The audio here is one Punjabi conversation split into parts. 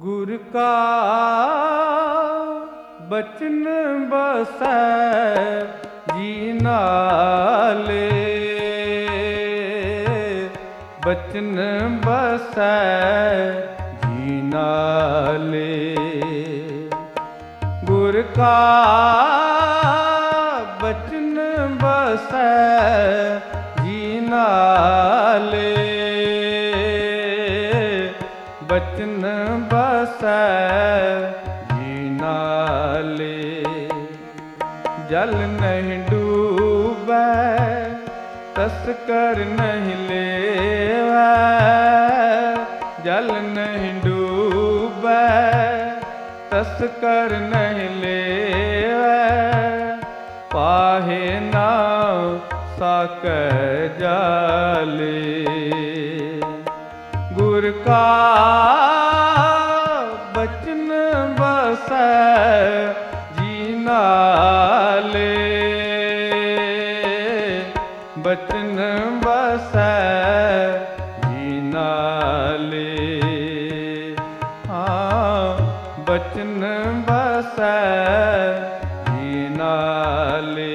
ਗੁਰ ਕਾ ਬਚਨ ਬਸੈ ਜੀ ਨਾਲੇ, ਬਚਨ ਬਸੈ ਜੀ ਨਾਲੇ। ਗੁਰ ਕਾ ਬਚਨ ਬਸੈ ਜੀ ਨਾਲੇ, ਬਚਨ ਬਸੈ ਜੀ ਨਾਲੇ। ਜਲ ਨਹੀਂ ਡੂਬੈ ਤਸਕਰ ਨਹੀਂ ਲੇਵੈ, ਜਲ ਨਹੀਂ ਡੂਬੈ ਤਸਕਰ ਨਹੀਂ ਲੇਵੈ, ਪਾਹੇ ਨਾ ਸਾਕੈ ਜਾਲੇ। ਗੁਰ ਕਾ ਬਚਨ ਬਸੈ ਜੀ ਨਾਲੇ, ਬਚਨ ਬਸੈ ਜੀ ਨਾਲੇ। ਹਾਂ ਬਚਨ ਬਸੈ ਜੀ ਨਾਲੇ।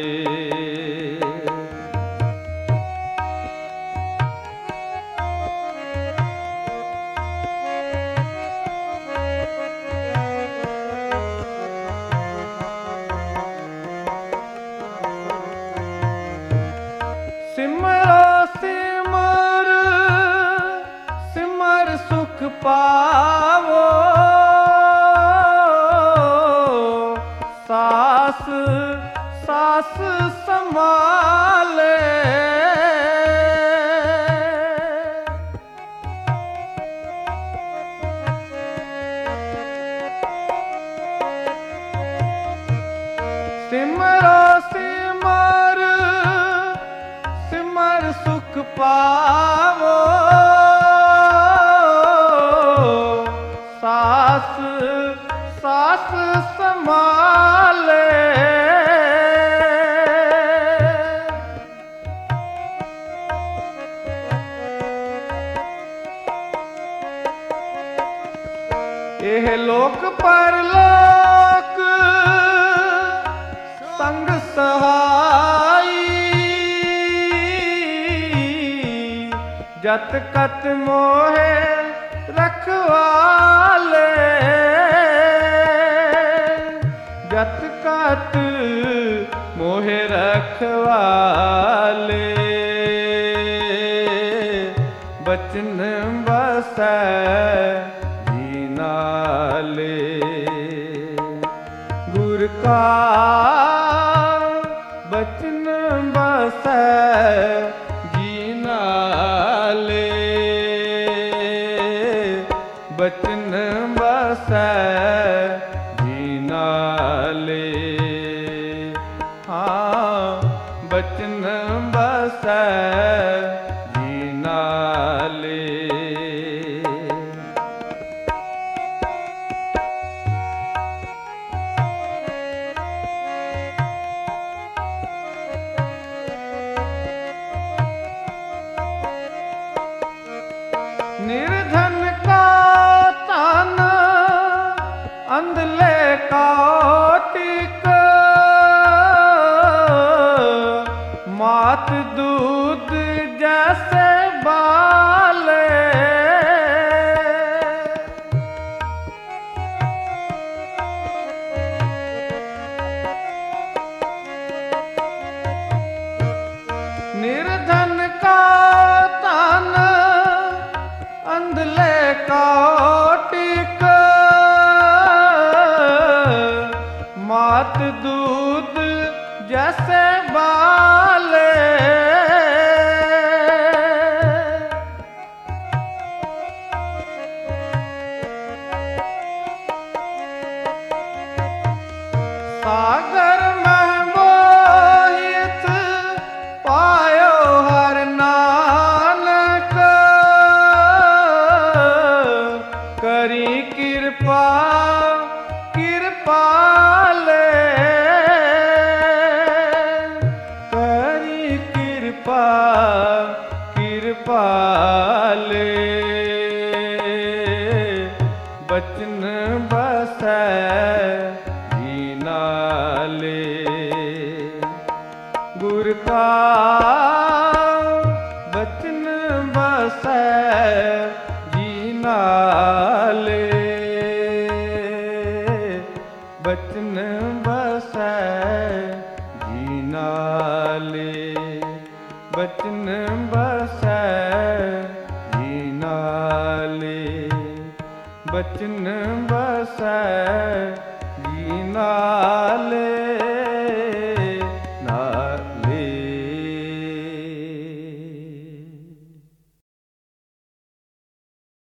ਸਿਮਰੋ ਸਿਮਰ ਸਿਮਰ ਸੁਖ ਪਾਵੋ, ਸਾਸ ਸਾਸ ਸੰਭਾਲੇ। ਸਿਮਰੋ ਸਿਮਰ ਸਿਮਰ ਸੁਖ ਪਾਵੋ, ਸਾਸ ਸਾਸ ਸੰਭਾਲੇ। ਇਹ ਲੋਕ ਪਰਲੋਕ ਸੰਗ ਸਹਾਈ, ਜਤ ਕਤ ਮੋਹਿ ਰਖਵਾਲੇ, ਜਤ ਕਤ ਮੋਹਿ ਰਖਵਾਲੇ। ਬਚਨ ਬਸੈ ਜੀ ਨਾਲੇ। ਗੁਰ ਕਾ ਬਚਨ ਬਸੈ ਜੀ ਨਾਲੇ, ਬਚਨ ਬਸੈ ਜੀ ਨਾਲੇ। ਹਾਂ ਬਚਨ ਬਸੈ ਜੀ ਨਾਲੇ। ਨਿਰਧਨ ਕਾ ਧਨ ਅੰਧਲੇ ਕਾ ਟਿਕ, ਮਾਤ ਦੂਧ ਜੈਸੇ ਬਾਲੇ। ਨਿਰਧਨ ਕਾ ਧਨ ਅੰਧਲੇ ਕਾ ਟਿਕ, ਮਾਤ ਦੂਧ ਜੈਸੇ ਬਾਲੇ। ਸਾਗਰ ਮਹਿ ਮੋਹਿਤ ਪਾਇਓ ਹਰਿ ਨਾਨਕ, ਕਰੀ ਕਿਰਪਾ ਕਿਰਪਾਲੇ, ਕਰੀ ਕਿਰਪਾ ਕਿਰਪਾਲੇ। ਬਚਨ ਬਸੈ ਜੀ ਨਾਲੇ। ਗੁਰ ਕਾ ਬਚਨ ਬਸੈ ਜੀ ਨਾਲੇ। ਬਚਨ ਬਸੈ ਜੀ ਨਾਲੇ। ਬਚਨ ਬਸੈ ਜੀ ਨਾਲੇ। ਬਚਨ ਬਸੈ ਜੀ ਨਾਲੇ।